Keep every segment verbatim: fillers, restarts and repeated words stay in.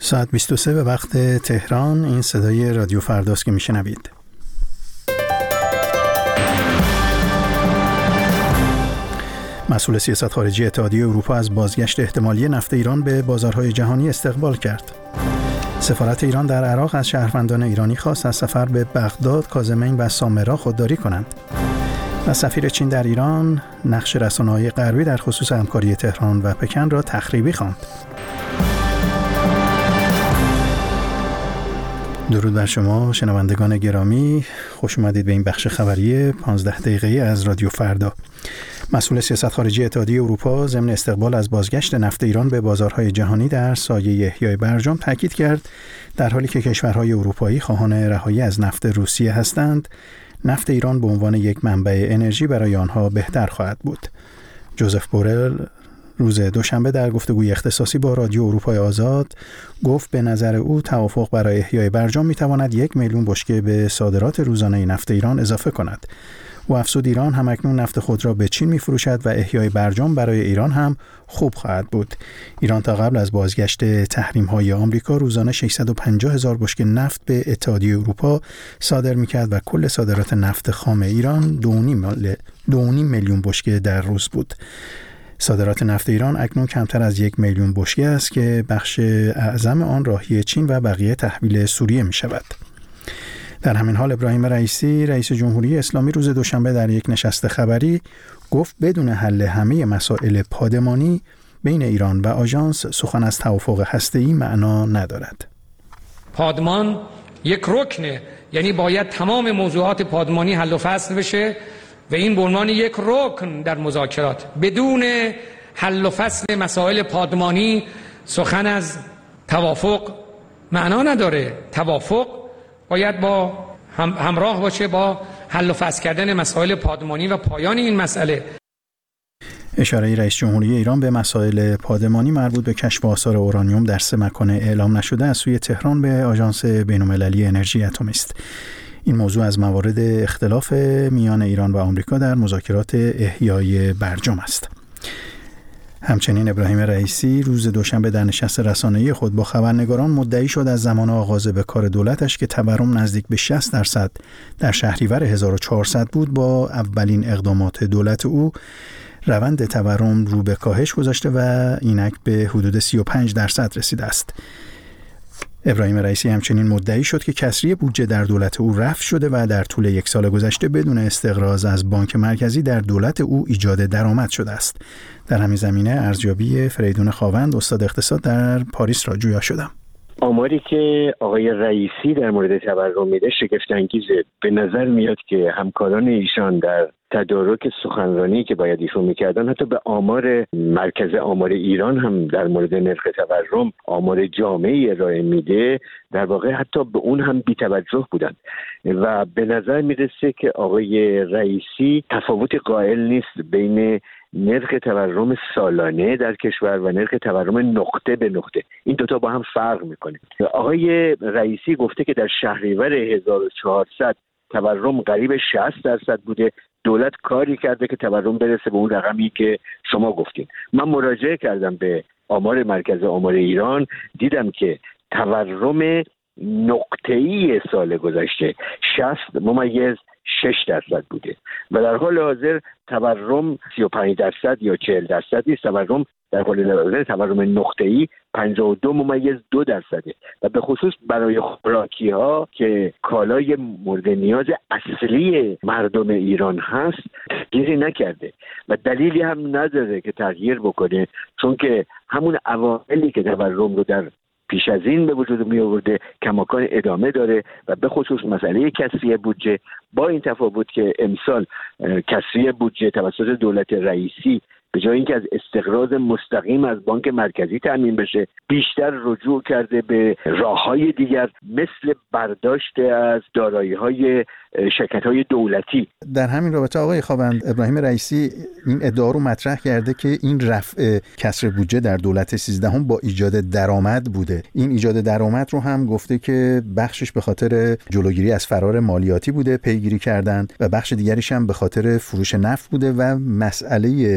ساعت بیست و سه به وقت تهران. این صدای رادیو فرداست که میشنوید. مسئول سیاست خارجی اتحادیه اروپا از بازگشت احتمالی نفت ایران به بازارهای جهانی استقبال کرد. سفارت ایران در عراق از شهروندان ایرانی خواست از سفر به بغداد، کاظمین و سامرا خودداری کنند. و سفیر چین در ایران نقش رسانه‌های غربی در خصوص همکاری تهران و پکن را تخریبی خواند. درود بر شما شنوندگان گرامی، خوش اومدید به این بخش خبری پانزده دقیقه‌ای از رادیو فردا. مسئول سیاست خارجی اتحادیه اروپا ضمن استقبال از بازگشت نفت ایران به بازارهای جهانی در سایه احیای برجام تاکید کرد در حالی که کشورهای اروپایی خواهان رهایی از نفت روسیه هستند، نفت ایران به عنوان یک منبع انرژی برای آنها بهتر خواهد بود. جوزف بورل روز دوشنبه در گفتگوی اختصاصی با رادیو اروپای آزاد گفت به نظر او توافق برای احیای برجام میتواند یک میلیون بشکه به صادرات روزانه نفت ایران اضافه کند. و افزود ایران همکنون نفت خود را به چین می‌فروشد و احیای برجام برای ایران هم خوب خواهد بود. ایران تا قبل از بازگشت تحریم‌های آمریکا روزانه ششصد و پنجاه هزار بشکه نفت به اتحادیه اروپا صادر می‌کرد و کل صادرات نفت خام ایران دو و نیم میلیون بشکه در روز بود. صادرات نفت ایران اکنون کمتر از یک میلیون بشکه است که بخش اعظم آن راهی چین و بقیه تحویل سوریه می‌شود. در همین حال ابراهیم رئیسی رئیس جمهوری اسلامی روز دوشنبه در یک نشست خبری گفت بدون حل همه مسائل پادمانی بین ایران و آژانس سخن از توافق هسته‌ای معنا ندارد. پادمان یک رکنه، یعنی باید تمام موضوعات پادمانی حل و فصل بشه و این به عنوان یک رکن در مذاکرات. بدون حل و فصل مسائل پادمانی سخن از توافق معنا نداره. توافق باید با هم همراه باشه با حل و فصل کردن مسائل پادمانی و پایان این مسئله. اشاره رئیس جمهوری ایران به مسائل پادمانی مربوط به کشف آثار اورانیوم در سه مکان اعلام نشده از سوی تهران به آژانس بین‌المللی انرژی اتمی است. این موضوع از موارد اختلاف میان ایران و آمریکا در مذاکرات احیای برجام است. همچنین ابراهیم رئیسی روز دوشنبه در نشست رسانه‌ای خود با خبرنگاران مدعی شد از زمان آغاز به کار دولتش که تورم نزدیک به شصت درصد در شهریور هزار و چهارصد بود، با اولین اقدامات دولت او روند تورم رو به کاهش گذاشته و اینک به حدود سی و پنج درصد رسیده است. ابراهیم رئیسی همچنین مدعی شد که کسری بودجه در دولت او رفع شده و در طول یک سال گذشته بدون استقراض از بانک مرکزی در دولت او ایجاد درآمد شده است. در همین زمینه ارزیابی فریدون خاوند استاد اقتصاد در پاریس را جویا شدم. آماری که آقای رئیسی در مورد تورم میده شگفت انگیزه. به نظر میاد که همکاران ایشان در تدارک سخنرانی که باید ایشون میکردن حتی به آمار مرکز آمار ایران هم در مورد نرخ تورم آمار جامعی ارائه میده، در واقع حتی به اون هم بی‌توجه بودند و به نظر میرسه که آقای رئیسی تفاوت قائل نیست بین نرخ تورم سالانه در کشور و نرخ تورم نقطه به نقطه. این دوتا با هم فرق میکنه. آقای رئیسی گفته که در شهریور هزار و چهارصد تورم قریب شصت درصد بوده. دولت کاری کرده که تورم برسه به اون رقمی که شما گفتین. من مراجعه کردم به آمار مرکز آمار ایران، دیدم که تورم نقطه‌ای سال گذشته شصت ممیز شش درصد بوده و در حال حاضر تورم سی و پنج درصد یا چهل درصد نیست. تورم در حال حاضر تورم نقطه‌ای پنجاه و دو ممیز دو درصده و به خصوص برای خوراکی ها که کالای مورد نیاز اصلی مردم ایران هست تغییری نکرده و دلیلی هم نداره که تغییر بکنه، چون که همون عواملی که تورم رو در پیش از این به وجود می آورده کماکان ادامه داره و به خصوص مسئله کسری بودجه، با این تفاوت که امسال کسری بودجه توسط دولت رئیسی به جای اینکه از استقراض مستقیم از بانک مرکزی تامین بشه بیشتر رجوع کرده به راههای دیگر مثل برداشت از دارایی‌های شرکت‌های دولتی. در همین رابطه آقای خاوند، ابراهیم رئیسی این ادعا رو مطرح کرده که این رفع کسر بودجه در دولت سیزدهم با ایجاد درآمد بوده. این ایجاد درآمد رو هم گفته که بخشش به خاطر جلوگیری از فرار مالیاتی بوده پیگیری کردن و بخش دیگریش هم به خاطر فروش نفت بوده و مسئله است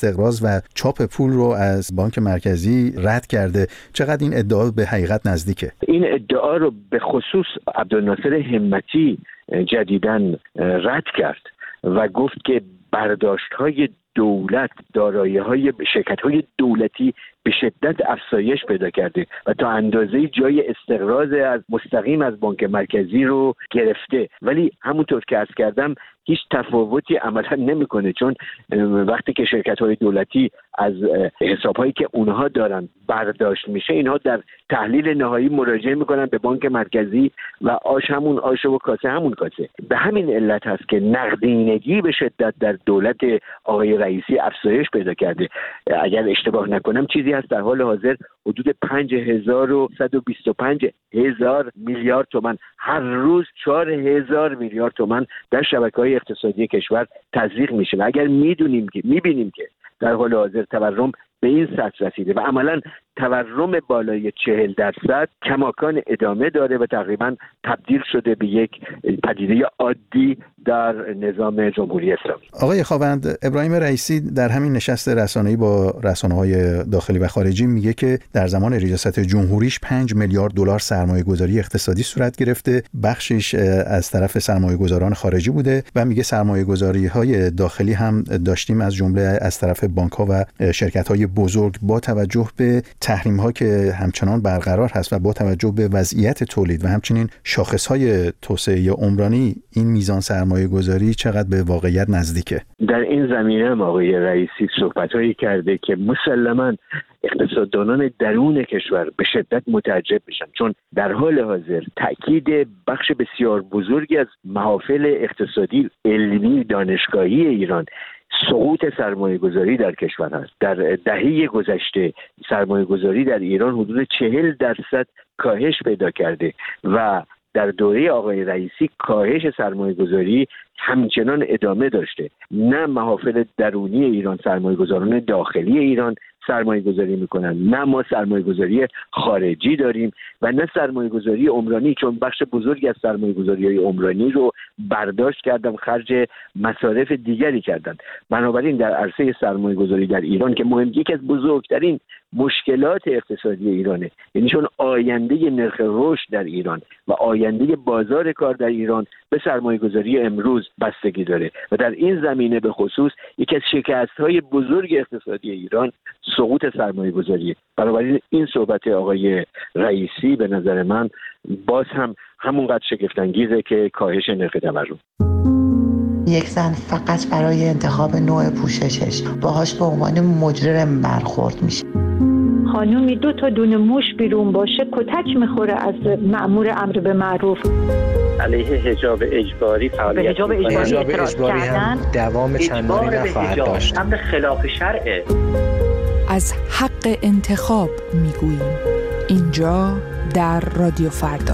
استقراض و چاپ پول رو از بانک مرکزی رد کرده. چقدر این ادعا به حقیقت نزدیکه؟ این ادعا رو به خصوص عبدالناصر همتی جدیداً رد کرد و گفت که برداشت‌های دولت، دارایی‌های شرکت‌های دولتی به شدت افزایش پیدا کرده و تا اندازه‌ای جای استقراض از مستقیم از بانک مرکزی رو گرفته، ولی همونطور که عرض کردم هیچ تفاوتی عملا نمیکنه، چون وقتی که شرکت‌های دولتی از حساب‌هایی که اونها دارن برداشت میشه، اینها در تحلیل نهایی مراجعه میکنن به بانک مرکزی و آش همون آش و کاسه همون کاسه. به همین علت هست که نقدینگی به شدت در دولت آقای رئیسی افزایش پیدا کرده. اگر اشتباه نکنم چیزی هست در حال حاضر حدود پنج هزار و صد و بیست و پنج هزار میلیارد تومان، هر روز چهار هزار میلیارد تومان در شبکه‌های اقتصادی کشور تزریق میشه و اگر میدونیم که میبینیم که در حال حاضر تورم به این سطح رسیده و عملاً تورم بالای چهل درصد کماکان ادامه داره و تقریباً تبدیل شده به یک پدیده عادی در نظام جمهوری اسلامی. آقای خاوند، ابراهیم رئیسی در همین نشست رسانه‌ای با رسانه‌های داخلی و خارجی میگه که در زمان ریاست جمهوریش پنج میلیارد دلار سرمایه‌گذاری اقتصادی صورت گرفته، بخشش از طرف سرمایه‌گذاران خارجی بوده و میگه سرمایه‌گذاری‌های داخلی هم داشتیم از جمله از طرف بانک‌ها و شرکت‌های بزرگ. با توجه به تحریم‌ها که همچنان برقرار هست و با توجه به وضعیت تولید و همچنین شاخص‌های توسعه عمرانی، این میزان سرمایه‌گذاری چقدر به واقعیت نزدیکه؟ در این زمینه هم آقای رئیسی صحبت‌هایی کرده که مسلماً اقتصاددانان درون کشور به شدت متعجب میشن، چون در حال حاضر تأکید بخش بسیار بزرگی از محافل اقتصادی علمی دانشگاهی ایران سقوط سرمایه‌گذاری در کشور است. در دهه گذشته سرمایه‌گذاری در ایران حدود چهل درصد کاهش پیدا کرده و در دوره آقای رئیسی کاهش سرمایه‌گذاری همچنان ادامه داشته. نه محافل درونی ایران، سرمایه‌گذاران داخلی ایران سرمایه گذاری میکنن، نه ما سرمایه گذاری خارجی داریم و نه سرمایه گذاری عمرانی، چون بخش بزرگی از سرمایه گذاری های عمرانی رو برداشت کردن خرج مصارف دیگری کردن. بنابراین در عرصه سرمایه گذاری در ایران که مهم یکی از بزرگترین مشکلات اقتصادی ایرانه، یعنی چون آینده نرخ رشد در ایران و آینده بازار کار در ایران به سرمایه گذاری امروز بستگی داره و در این زمینه به خصوص یکی از شکست‌های بزرگ اقتصادی ایران سقوط سرمایه گذاریه. بنابراین این صحبت آقای رئیسی به نظر من باز هم همونقدر شگفت‌انگیزه که کاهش نرخ تورم. یک زن فقط برای انتخاب نوع پوششش باهاش به عنوان مجرم برخورد میشه. خانومی دو تا دونه موش بیرون باشه کتک میخوره از مأمور امر به معروف. علیه حجاب اجباری فعالیت حجاب اجباری, حجاب اجباری هم دوام چندانی نخواهد داشت. امر خلاف شرعه. از حق انتخاب میگوییم اینجا در رادیو فردا.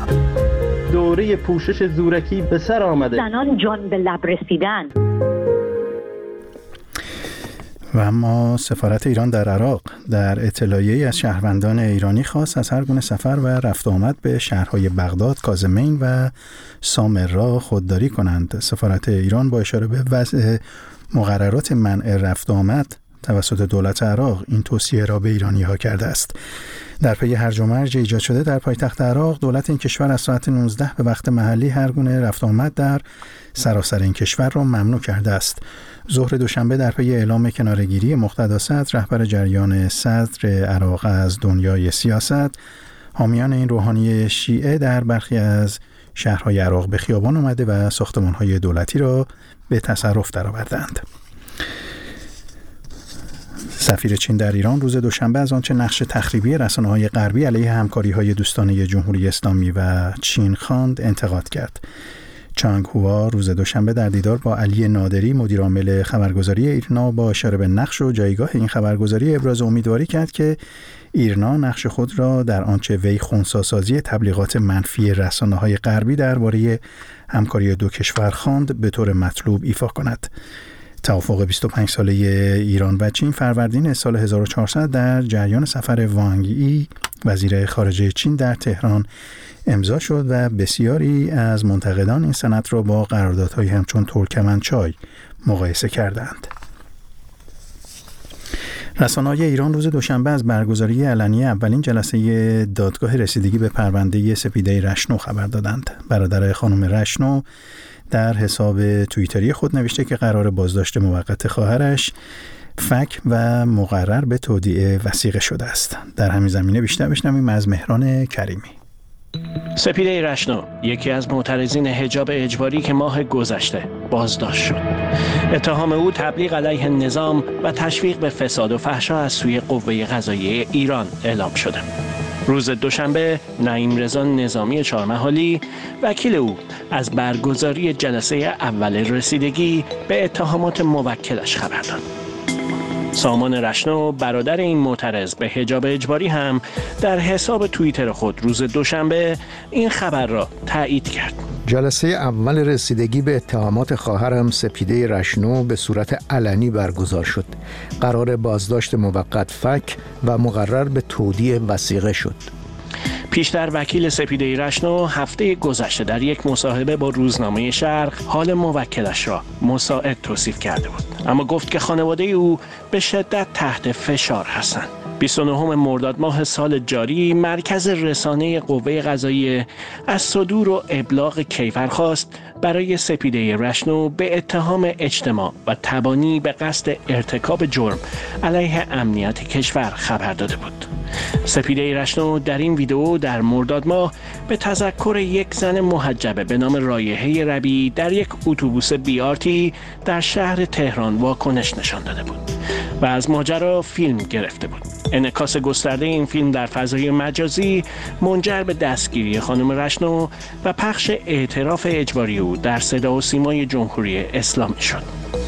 دوره پوشش زورکی به سر آمده. زنان جان به لب رسیدن. و اما سفارت ایران در عراق در اطلاعیه‌ای از شهروندان ایرانی خواست از هر گونه سفر و رفت آمد به شهرهای بغداد، کاظمین و سامرا خودداری کنند. سفارت ایران با اشاره به وضع مقررات منع رفت آمد توسط دولت عراق این توصیه را به ایرانی‌ها کرده است. در پی هرج و مرج ایجاد شده در پایتخت عراق، دولت این کشور از ساعت نوزده به وقت محلی هر گونه رفت آمد در سراسر این کشور را ممنوع کرده است. ظهر دوشنبه در پی اعلام کناره‌گیری مقتدا صدر، رهبر جریان صدر عراق از دنیای سیاست، حامیان این روحانی شیعه در برخی از شهرهای عراق به خیابان آمده و ساختمان‌های دولتی را به تصرف درآوردند. سفیر چین در ایران روز دوشنبه از آنچه نقش تخریبی رسانه‌های غربی علیه همکاری‌های دوستانه جمهوری اسلامی و چین خواند انتقاد کرد. چانگ هوا روز دوشنبه در دیدار با علی نادری مدیر عامل خبرگزاری ایرنا با اشاره به نقش و جایگاه این خبرگزاری ابراز امیدواری کرد که ایرنا نقش خود را در آنچه وی خنثی‌سازی تبلیغات منفی رسانه‌های غربی درباره همکاری دو کشور خواند به طور مطلوب ایفا کند. توافق بیست و پنج ساله ایران و چین فروردین سال هزار و چهارصد در جریان سفر وانگ ای وزیر خارجه چین در تهران امضا شد و بسیاری از منتقدان این سند را با قراردادهای همچون ترکمنچای مقایسه کردند. رسانه‌های ایران روز دوشنبه از برگزاری علنی اولین جلسه دادگاه رسیدگی به پرونده سپیده رشنو خبر دادند. برادر خانم رشنو در حساب توییتری خود نوشته که قرار بازداشت موقت خواهرش فک و مقرر به تودیع وثیقه شده است. در همین زمینه بیشتر بشنویم از مهران کریمی. سپیده رشنو یکی از معترضین حجاب اجباری که ماه گذشته بازداشت شد. اتهام او تبلیغ علیه نظام و تشویق به فساد و فحشا از سوی قوه قضاییه ایران اعلام شده. روز دوشنبه نعیم رضا نظامی چهارمحالی وکیل او از برگزاری جلسه اول رسیدگی به اتهامات موکلش خبر داد. سامان رشنو برادر این معترض به حجاب اجباری هم در حساب توییتر خود روز دوشنبه این خبر را تایید کرد. جلسه اول رسیدگی به اتهامات خواهرم سپیده رشنو به صورت علنی برگزار شد. قرار بازداشت موقت فک و مقرر به تودیع وثیقه شد. پیشتر وکیل سپیده رشنو هفته گذشته در یک مصاحبه با روزنامه شرق حال موکلش را مساعد توصیف کرده بود، اما گفت که خانواده او به شدت تحت فشار هستند. بیست و نهم مرداد ماه سال جاری مرکز رسانه قوه قضاییه از صدور و ابلاغ کیفر خواست برای سپیده رشنو به اتهام اجتماع و تبانی به قصد ارتکاب جرم علیه امنیت کشور خبر داده بود. سپیده رشنو در این ویدئو در مرداد ماه به تذکر یک زن محجبه به نام رایحه ربیعی در یک اتوبوس بی آر تی در شهر تهران واکنش نشان داده بود و از ماجرا فیلم گرفته بود. انعکاس گسترده این فیلم در فضای مجازی منجر به دستگیری خانم رشنو و پخش اعتراف اجباری او در صدا و سیمای جمهوری اسلامی شد.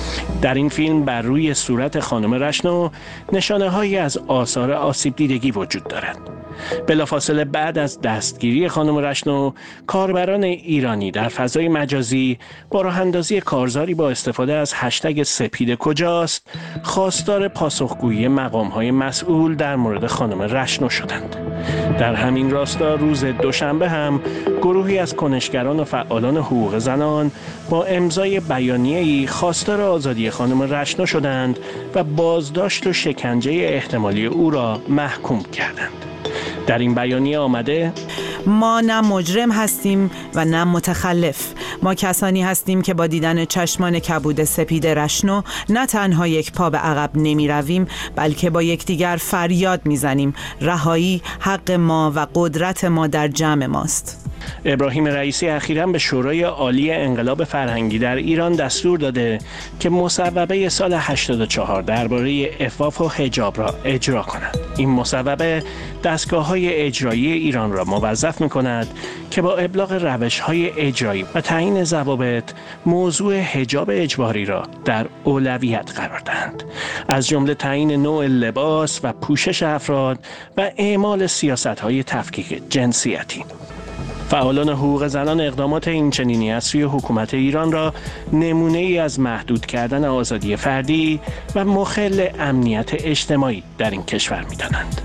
در این فیلم بر روی صورت خانم رشنو نشانه‌هایی از آثار آسیب دیدگی وجود دارد. بلافاصله بعد از دستگیری خانم رشنو، کاربران ایرانی در فضای مجازی با راه اندازی کارزاری با استفاده از هشتگ سپیده کجاست خواستار پاسخگویی مقام‌های مسئول در مورد خانم رشنو شدند. در همین راستا روز دوشنبه هم گروهی از کنشگران و فعالان حقوق زنان با امضای بیانیه‌ای خواستار آزادی خانم رشنو شدند و بازداشت و شکنجه احتمالی او را محکوم کردند. در این بیانیه آمده: ما نه مجرم هستیم و نه متخلف. ما کسانی هستیم که با دیدن چشمان کبود سپیده رشنو نه تنها یک پا به عقب نمی رویم، بلکه با یکدیگر فریاد می زنیم رهایی حق ما و قدرت ما در جمع ماست. ابراهیم رئیسی اخیراً به شورای عالی انقلاب فرهنگی در ایران دستور داده که مصوبه سال هشتاد و چهار درباره عفاف و حجاب را اجرا کند. این مصوبه دستگاه‌های اجرایی ایران را موظف می‌کند که با ابلاغ روش‌های اجرایی و تعیین ضوابط موضوع حجاب اجباری را در اولویت قرار دهند، از جمله تعیین نوع لباس و پوشش افراد و اعمال سیاست‌های تفکیک جنسیتی. فعالان حقوق زنان اقدامات این چنینی از سوی حکومت ایران را نمونه ای از محدود کردن آزادی فردی و مخل امنیت اجتماعی در این کشور می‌دانند.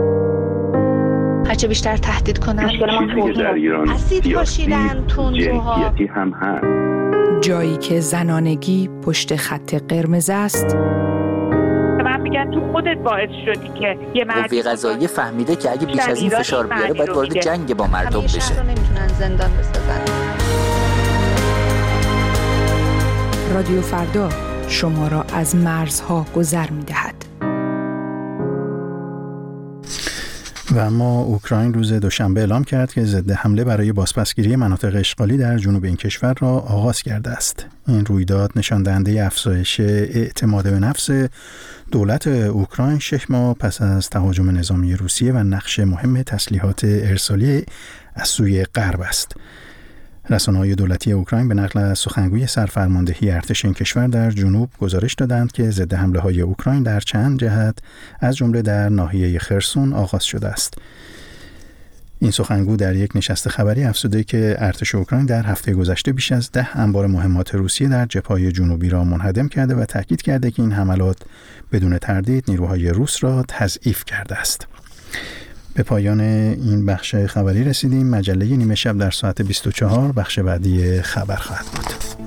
هرچه بیشتر تهدید کنند اسید پاشیدن تندروها هم هست. جایی که زنانگی پشت خط قرمز است، میگن تو خودت باعث شدی که یه مردی قوه قضاییه فهمیده که اگه بیش از این فشار بیاره باید وارد جنگ با مردم بشه. همیشه نمیتونن زندان بسازن. رادیو فردا شما را از مرزها گذر می‌دهد. و اما اوکراین روز دوشنبه اعلام کرد که ضد حمله برای بازپسگیری مناطق اشغالی در جنوب این کشور را آغاز کرده است. این رویداد نشان دهنده افزایش اعتماد به نفس دولت اوکراین شش ماه پس از تهاجم نظامی روسیه و نقش مهم تسلیحات ارسالی از سوی غرب است. رسانه‌های دولتی اوکراین به نقل از سخنگوی سرفرماندهی ارتش این کشور در جنوب گزارش دادند که ضد حمله‌های اوکراین در چند جهت از جمله در ناحیه خرسون آغاز شده است. این سخنگو در یک نشست خبری افزوده که ارتش اوکراین در هفته گذشته بیش از ده انبار مهمات روسیه در جبهه‌های جنوبی را منهدم کرده و تاکید کرده که این حملات بدون تردید نیروهای روس را تضعیف کرده است. به پایان این بخش خبری رسیدیم. مجله نیمه شب در ساعت بیست و چهار بخش بعدی خبر خواهد بود.